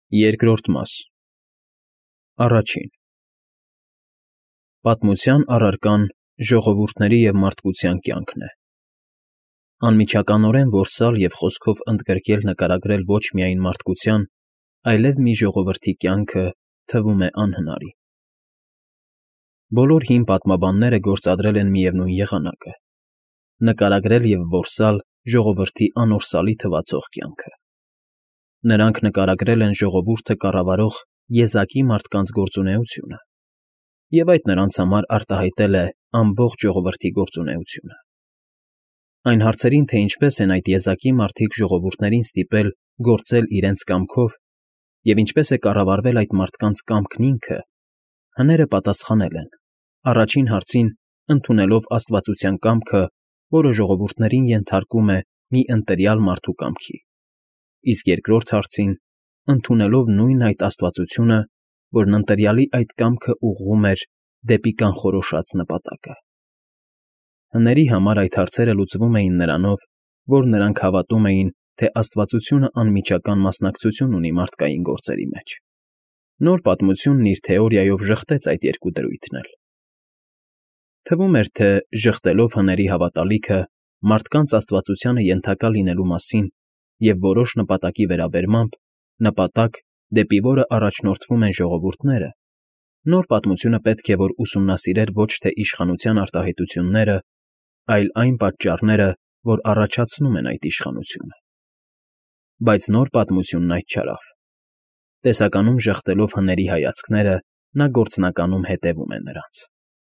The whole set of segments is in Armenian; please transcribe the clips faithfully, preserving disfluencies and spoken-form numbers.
Երկրորդ մաս Առաջին Պատմության առարկան ժողովուրդների և մարդկության կյանքն է։ Անմիջականորեն որսալ և խոսքով ընդգրկել նկարագրել ոչ միայն մարդկության, այլև մի ժողովրդի կյանքը թվում է անհնարին։ Բոլոր հին պատմաբանները գործադրել են միևնույն եղանակը՝ նկարագրել և որսալ ժողովրդի անորսալի թվացող կյանքը։ Նրանք նկարագրել են ժողովուրդը կառավարող եզակի մարդկանց գործունեությունը, և այդ նրանց համար արտահայտել է ամբողջ ժողովրդի գործունեությունը։ Այն հարցերին, թե ինչպես են այդ եզակի մարդիկ ժողովուրդներին ստիպել գործել իրենց կամքով և ինչպես է կառավարվել այդ մարդկանց կամքն ինքը, հները պատասխանել են, առաջին հարցին ընդունելով աստվածության կամքը, որը ժողովուրդներին ենթարկում է մի ընտրյալ մարդու կամքի, իսկ երկրորդ հարցին ընդունելով նույն այդ աստվածությունը, որն ընտրյալի այդ կամքը ուղղում էր դեպի կանխորոշած նպատակը։ Հների համար այդ հարցերը լուծվում էին նրանով, որ նրանք հավատում էին, թե աստվածությունը անմիջական մասնակցություն ունի մարդկային գործերի մեջ։ Նոր պատմությունն իր թեորիայով ժխտեց այդ երկու դրույթն էլ։ Թվում էր, թե ժխտելով հների հավատալիքը մարդկանց աստվածությանը ենթակա լինելու մասին և որոշ նպատակի վերաբերմամբ, նպատակ, դեպի որը առաջնորդվում են ժողովուրդները, նոր պատմությունը պետք է որ ուսումնասիրեր ոչ թե իշխանության արտահայտությունները, այլ այն պատճառները, որ առաջացնում են այդ իշխանությունը։ Բայց նոր պատմությունն այդ չարավ։ Տեսականում ժխտելով հների հայացքները, նա գործնականում հետևում է նրանց։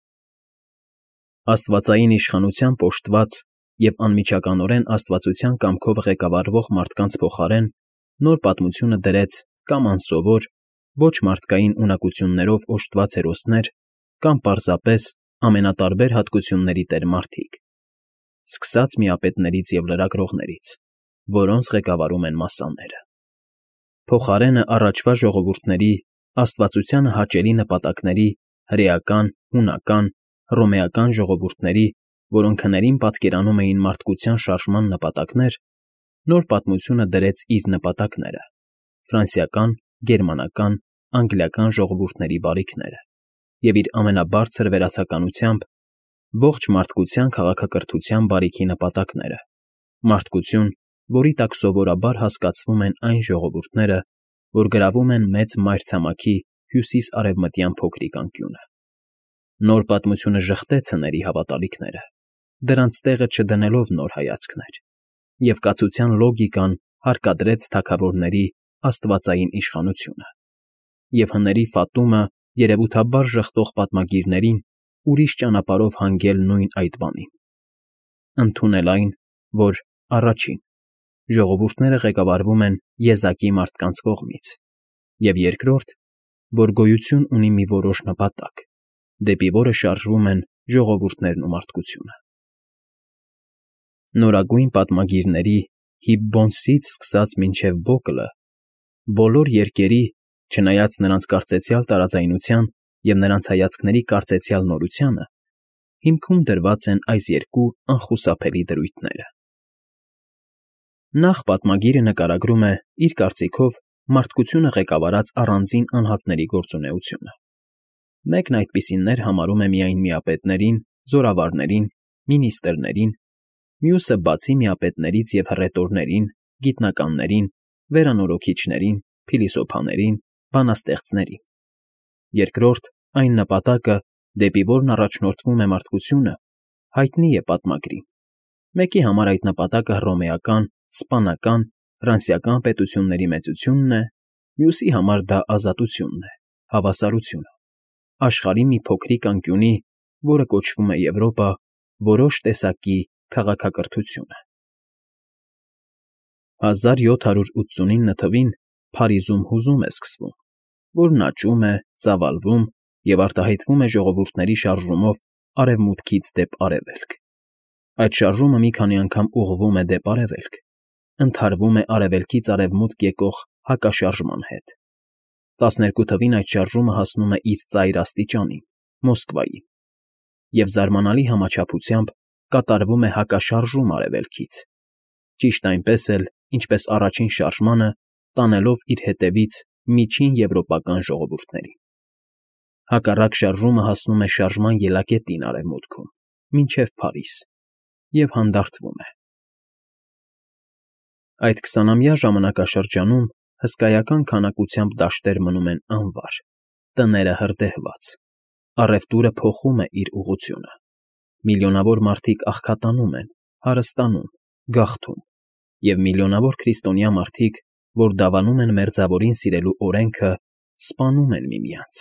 Աստվածային իշխանությամբ օժտված և անմիջականորեն աստվածության կամքով ղեկավարվող մարդկանց փոխարեն նոր պատմությունը դրեց կամ անսովոր, ոչ մարդկային ունակություններով օժտված հերոսներ կամ պարզապես ամենատարբեր հատկությունների տեր մարդիկ, սկսած միապետներից և լրագրողներից, որոնց ղեկավարում են մասսաները։ Փոխարենը առաջվա ժողովուրդների, աստվածությանը հաճելի նպատակների, հրեական, հունական, հռոմեական ժողովուրդների, որոնք հներին պատկերանում էին մարդկության շարժման նպատակներ, նոր պատմությունը դրեց իր նպատակները՝ ֆրանսիական, գերմանական, անգլիական ժողովուրդների բարիքները և իր ամենաբարձր վերացականությամբ ողջ մարդկության քաղաքակրթության բարիքի նպատակները, մարդկություն, որի տակ սովորաբար հասկացվում են այն ժողովուրդները, որ գրավում են Մեծ Մայրցամաքի հյուսիս֊արևմտյան փոքրիկ անկյունը։ Նոր պատմությունը ժխտեց հների հավատալիքները, դրանց տեղը չդնելով նոր հայացքներ, և կացության լոգիկան հարկադրեց թագավորների աստվածային իշխանությունը, և հների ֆատումը երևութաբար ժխտող պատմագիրներին ուրիշ ճանապարհով հանգել նույն այդ բանին, ընդունել այն, որ առաջին, ժողովուրդները ղեկավարվում են եզակի մարդկանց կողմից, և երկրորդ, որ գոյություն ունի մի որոշ նպատակ, դեպի որը շարժվում են ժողովուրդներն ու մարդկությունը։ Նորագույն պատմագիրների Հիբբոնսից սկսած մինչև Բոկլը, բոլոր երկերի, չնայած նրանց կարծեցյալ տարաձայնության և նրանց հայացքների կարծեցյալ նորությանը, հիմքում դրված են այս երկու անխուսափելի դրույթները։ Նախ պատմագիրը նկարագրում է, իր կարծիքով, մարդկությունը ղեկավարած առանձին անհատների գործունեությունը։ Մեկն այդպիսիներ համարում է միայն միապետներին, զորավարներին, մինիստրներին, մյուսը բացի միապետներից և հռետորներին, գիտնականներին, վերանորոգիչներին, փիլիսոփաներին, բանաստեղծներին։ Երկրորդ, այն նպատակը, դեպի որն առաջնորդվում է մարդկությունը, հայտնի է պատմագրին։ Մեկի համար այդ նպատակը հռոմեական, սպանական, ֆրանսիական պետությունների մեծությունն է, մյուսի համար դա ազատությունն է, հավասարությունը, աշխարհի մի փոքրիկ անկյունի, որը կոչվում է Եվրոպա, որոշ տեսակի քաղաքակրթությունը։ հազար յոթ հարյուր ութսունինը թվին Փարիզում հուզում է սկսվում, որն աճում է, ծավալվում և արտահայտվում է ժողովուրդների շարժումով արևմուտքից դեպ արևելք։ Այդ շարժումը մի քանի անգամ ուղղվում է դեպ արևելք, ընդհարվում է արևելքից արևմուտք եկող հակաշարժման հետ։ տասներկու թվին այդ շարժումը հասնում է իր ծայր աստիճանին՝ Մոսկվային, և զարմանալի համաչափությամբ կատարվում է հակաշարժում արևելքից, ճիշտ այնպես էլ, ինչպես առաջին շարժմանը, տանելով իր հետևից միջին եվրոպական ժողովուրդներին։ Հակառակ շարժումը հասնում է շարժման ելակետին արևմուտքում, մինչև Փարիզ, և հանդարտվում է։ Այդ քսանամյա ժամանակաշրջանում հսկայական քանակությամբ դաշտեր մնում են անվար, տները հրդեհված, առևտուրը փոխում է իր ուղղությունը, միլիոնավոր մարդիկ աղքատանում են, հարստանում, գաղթում, և միլիոնավոր քրիստոնյա մարդիկ, որ դավանում են մերձավորին սիրելու օրենքը, սպանում են միմյանց։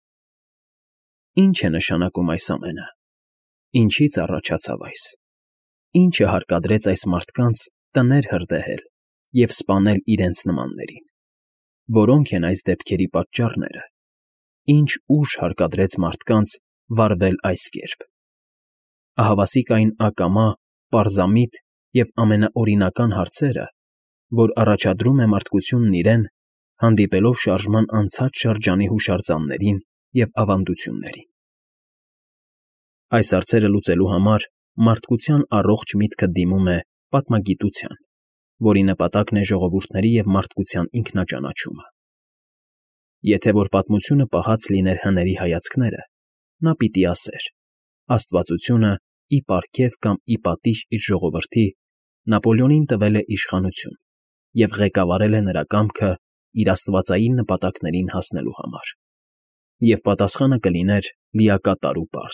Ի՞նչ է նշանակում այս ամենը։ Ինչից առաջացավ այս։ Ի՞նչը հարկադրեց այս մարդկանց տներ հրդեհել և սպանել իրենց նմաններին։ Որո՞նք են այս դեպքերի պատճառները։ Ինչ ուժ հարկադրեց մարդկանց վարվել այս կերպ։ Ահավասիկ այն ակամա, պարզամիտ և ամենաօրինական հարցերը, որ առաջադրում է մարդկությունն իրեն, հանդիպելով շարժման անցած շրջանի հուշարձաններին և ավանդություններին։ Այս հարցերը լուծելու համար մարդկության առողջ միտքը դիմում է պատմագիտության, որի նպատակն է ժողովուրդների և մարդկության ինքնաճանաչումը։ Եթե որ պատմությունը պահած լիներ հների հայացքները, նա պիտի ասեր. աստվածությունը, ի պարգև կամ ի պատիժ իր ժողովրդի, Նապոլեոնին տվել է իշխանություն և ղեկավարել է նրա կամքը իր աստվածային նպատակներին հասնելու համար։ Եվ պատասխանը կլիներ լիակատար ու պարզ։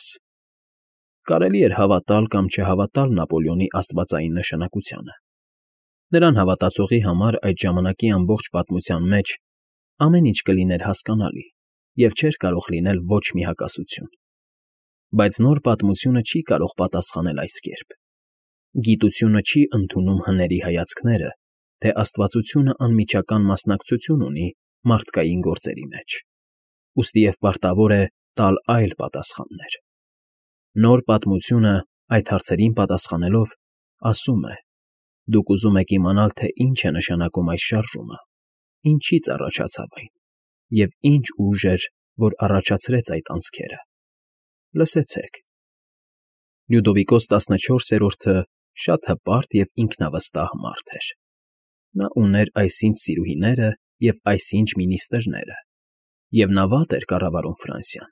Կարելի էր հավատալ կամ չհավատալ Նապոլեոնի աստվածային նշանակությանը։ Նրան հավատացողի համար այդ ժամանակի ամբողջ պատմության մեջ ամեն ինչ կլիներ հասկանալի և չէր կարող լինել ոչ մի հակասություն։ Բայց նոր պատմությունը չի կարող պատասխանել այս կերպ։ Գիտությունը չի ընդունում հների հայացքները, թե աստվածությունը անմիջական մասնակցություն ունի մարդկային գործերի մեջ, ուստի և պարտավոր է տալ այլ պատասխաններ։ Նոր պատմությունը, այդ հարցերին պատասխանելով, ասում է. դուք ուզում եք իմանալ, թե ինչ է նշանակում այս շարժումը, ինչից առաջացավ այն, և ինչ ուժ էր, որ առաջացրեց այդ անցքերը։ Լսեցեք։ Լյուդովիկոս տասնչորսերորդը շատ հպարտ և ինքնավստահ մարդ էր։ Նա ուներ այսինչ սիրուհիները և այսինչ մինիստրները, և նա վատ էր կառավարում Ֆրանսիան։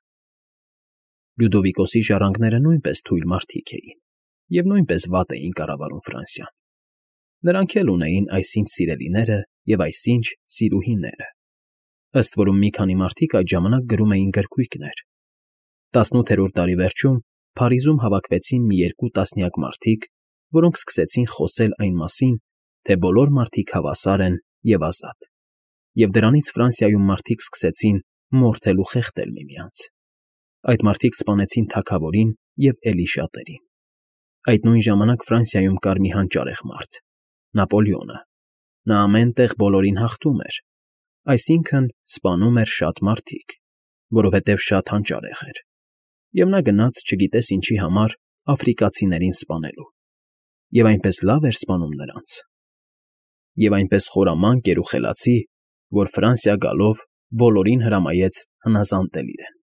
Լյուդովիկոսի ժառանգները նույնպես թույլ մարդիկ էին և նույնպես վատ էին կառավարում Ֆրանսիան։ Նրանք էլ ունեին այսինչ սիրելիները և այսինչ սիրուհիները, ըստ որում մի քանի մարդիկ այդ ժամանակ գրում էին գրքույկներ։ Տասնութերորդ դարի վերջում Փարիզում հավաքվեցին մի երկու տասնյակ մարդիկ, որոնք սկսեցին խոսել այն մասին, թե բոլոր մարդիկ հավասար են և ազատ, և դրանից Ֆրանսիայում մարդիկ սկսեցին մորթել ու խեղդել միմյանց։ Այդ մարդիկ սպանեցին թագավորին և էլի շատերին։ Այդ նույն ժամանակ Ֆրանսիայում կար մի հանճարեղ մարդ՝ Նապոլեոնը։ Նա ամեն տեղ բոլորին հաղթում էր, այսինքն՝ սպանում էր շատ մարդիկ, որովհետև շատ հանճարեղ էր, և նա գնաց չգիտես ինչի համար աֆրիկացիներին սպանելու, և այնպես լավ էր սպանում նրանց, և այնպես խորամանկ էր ու խելացի, որ Ֆրանսիա գալով բոլորին հրամայեց հնազանդել իրեն։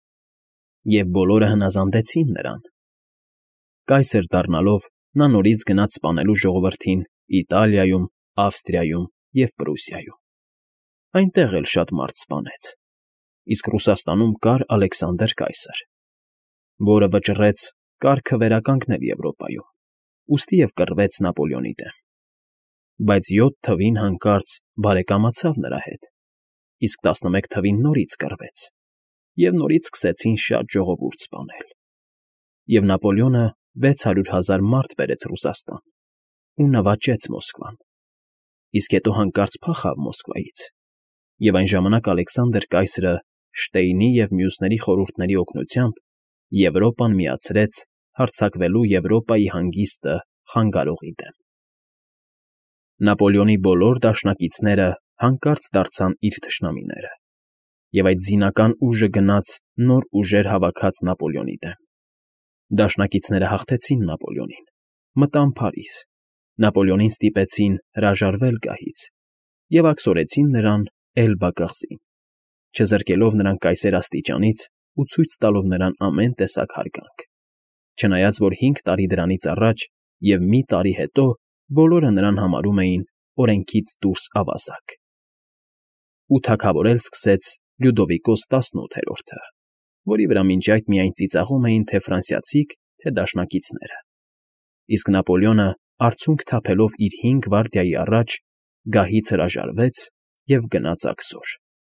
Եվ բոլորը հնազանդեցին նրան։ Կայսեր դառնալով՝ նա նորից գնաց սպանելու ժողովրդին Իտալիայում, Ավստրիայում և Պրուսիայում։ Այնտեղ էլ շատ մարդ սպանեց։ Իսկ Ռուսաստանում կար Ալեքսանդր կայսր, որը վճռեց կարգը վերականգնել Եվրոպայում, ուստի և կռվեց Նապոլեոնի դեմ։ Բայց յոթ թվին հանկարծ բարեկամացավ նրա հետ, իսկ տասնմեկ թվին նորից կռվեց, և նորից սկսեցին շատ ժողովուրդ սպանել։ Եվ Նապոլեոնը վեց հարյուր հազար մարդ բերեց Ռուսաստան ու նվաճեց Մոսկվան, իսկ հետո հանկարծ փախավ Մոսկվայից, և այն ժամանակ Ալեքսանդր կայսրը Շտեյնի և մյուսների խորհուրդների օգնությամբ Եվրոպան միացրեց հարձակվելու Եվրոպայի հանգիստը խանգարողի դեմ։ Նապոլեոնի բոլոր դաշնակիցները հանկարծ դարձան իր թշնամիները, և այդ զինական ուժը գնաց նոր ուժեր հավաքած Նապոլեոնի դեմ։ Դաշնակիցները հաղթեցին Նապոլեոնին, մտան Փարիզ, Նապոլեոնին ստիպեցին հրաժարվել գահից և աքսորեցին նրան Էլբա կղզին, չզրկելով նրան կայսեր աստիճանից ու ցույց տալով նրան ամեն տեսակ հարգանք, չնայած որ հինգ տարի դրանից առաջ և մի տարի հետո բոլորը նրան համարում էին օրենքից դուրս ավազակ։ ու թագավորել սկսեց Լյուդովիկոս տասնութերորդը, որի վրա մինչ այդ միայն ծիծաղում էին թե՛ ֆրանսիացիք, թե՛ դաշնակիցները, իսկ Նապոլեոնը, արցունք թափելով իր հին գվարդիայի առաջ, գահից հրաժարվեց և գնաց աքսոր։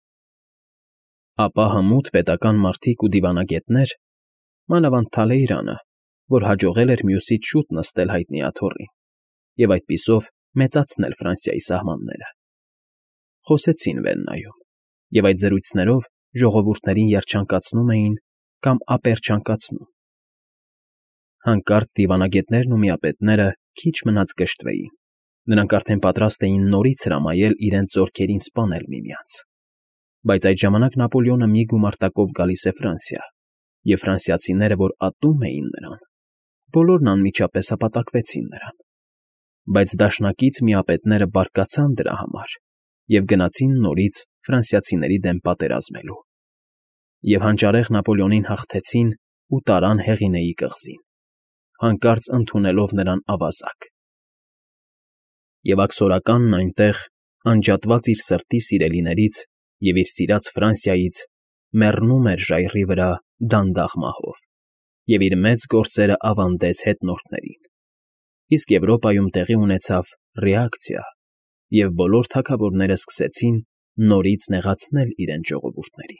Ապա հմուտ պետական մարդիկ ու դիվանագետներ, մանավանդ Թալեյրանը, որ հաջողել էր մյուսից շուտ նստել հայտնի աթոռին և այդպիսով մեծացնել Ֆրանսիայի սահմանները, խոսեցին Վեննայում և այդ զրույցներով ժողովուրդներին երջանկացնում էին կամ ապերճանկացնում։ Հանկարծ դիվանագետներն ու միապետները քիչ մնաց կշտվեին, նրանք արդեն պատրաստ էին նորից հրամայել իրենց զորքերին սպանել միմյանց։ Բայց այդ ժամանակ Նապոլեոնը մի գումարտակով գալիս է Ֆրանսիա, և ֆրանսիացիները, որ ատում էին նրան, բոլորն անմիջապես հպատակվեցին նրան։ Բայց դաշնակից միապետները բարկացան դրա համար և գնացին նորից ֆրանսիացիների դեմ պատերազմելու, և հանճարեղ Նապոլեոնին հաղթեցին ու տարան Հեղինեի կղզին, հանկարծ ընդունելով նրան ավազակ։ Եվ աքսորականն այնտեղ, անջատված իր սրտի սիրելիներից և իր սիրած Ֆրանսիայից, մեռնում էր ժայռի վրա դանդաղ մահով և իր մեծ գործերը ավանդեց հետնորդներին, իսկ Եվրոպայում տեղի ունեցավ ռեակցիա, և բոլոր թագավորները սկսեցին նորից նեղացնել իրենց ժողովուրդներին։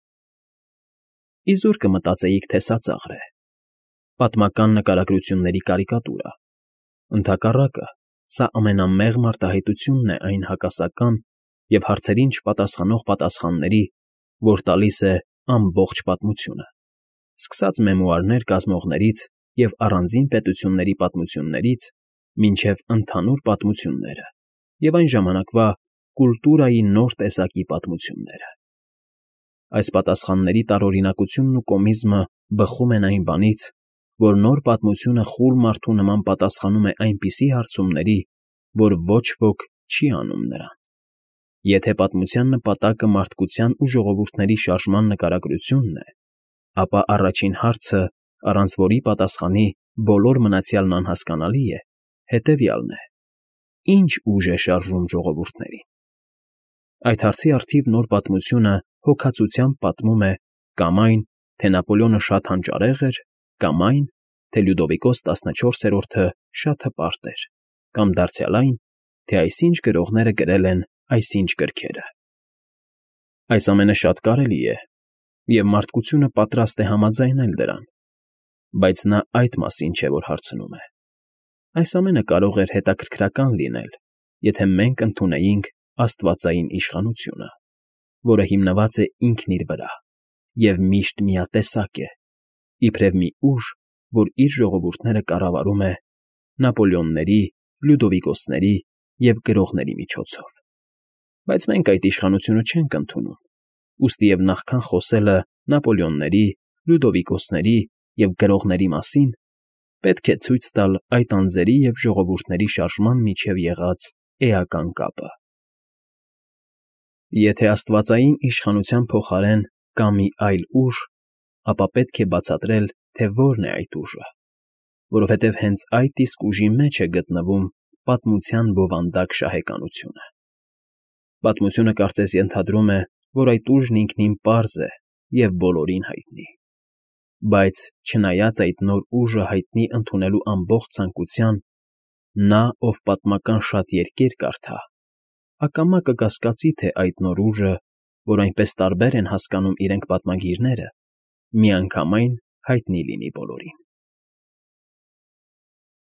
Իզուր կմտածեիք, թե սա ծաղր է, պատմական նկարագրությունների կարիկատուրա։ Ընդհակառակը, սա ամենամեղմ արտահայտությունն է այն հակասական և հարցերին չպատասխանող պատասխանների, որ տալիս է ամբողջ պատմությունը, սկսած մեմուարներ կազմողներից և առանձին պետությունների պատմություններից մինչև ընդհանուր պատմությունները և այն ժամանակվա կուլտուրայի նոր տեսակի պատմությունները։ Այս պատասխանների տարօրինակությունն ու կոմիզմը բխում են այն բանից, որ նոր պատմությունը խուլ մարդու նման պատասխանում է այնպիսի հարցումների, որ ոչ ոք չի անում նրան։ Եթե պատմության նպատակը մարդկության ու ժողովուրդների շարժման նկարագրությունն է, ապա առաջին հարցը, առանց որի պատասխանի բոլոր մնացյալն անհասկանալի է, հետևյալն է. ի՞նչ ուժ է շարժում ժողովուրդներին։ Այդ հարցի առթիվ նոր պատմությունը հոգածությամբ պատմում է կամ այն, թե Նապոլեոնը շատ հանճարեղ էր, կամ այն, թե Լյուդովիկոս տասնչորսերորդը շատ հպարտ էր, կամ դարձյալ այն, թե այսինչ գրողները գրել են այսինչ գրքերը։ Այս ամենը շատ կարելի է, և մարդկությունը պատրաստ է համաձայնել դրան, բայց նա այդ մասին չէ, որ հարցնում է։ Այս ամենը կարող էր հետաքրքրական լինել, եթե մենք ընդունեինք աստվածային իշխանությունը, որը հիմնված է ինքն իր վրա և միշտ միատեսակ է, իբրև մի ուժ, որ իր ժողովուրդները կառավարում է Նապոլեոնների, Լյուդովիկոսների և գրողների միջոցով։ Բայց մենք այդ իշխանությունը չենք ընդունում, ուստի և նախքան խոսելը Նապոլեոնների, Լյուդովիկոսների և գրողների մասին, պետք է ցույց տալ այդ անձերի և ժողովուրդների շարժման միջև եղած էական կապը։ Եթե աստվածային իշխանության փոխարեն կա մի այլ ուժ, ապա պետք է բացատրել, թե որն է այդ ուժը, որովհետև հենց այդ իսկ ուժի մեջ է գտնվում պատմության բովանդակ շահեկանությունը։ Պատմությունը կարծես ենթադրում է, որ այդ ուժն ինքնին պարզ է և բոլորին հայտնի։ Բայց չնայած այդ նոր ուժը հայտնի ընդունելու ամբողջ ցանկության, նա, ով պատմական շատ երկեր կարդա, ակամա կկասկածի, թե այդ նոր ուժը, որ այնպես տարբեր են հասկանում իրենք պատմագիրները, միանգամայն հայտնի լինի բոլորին։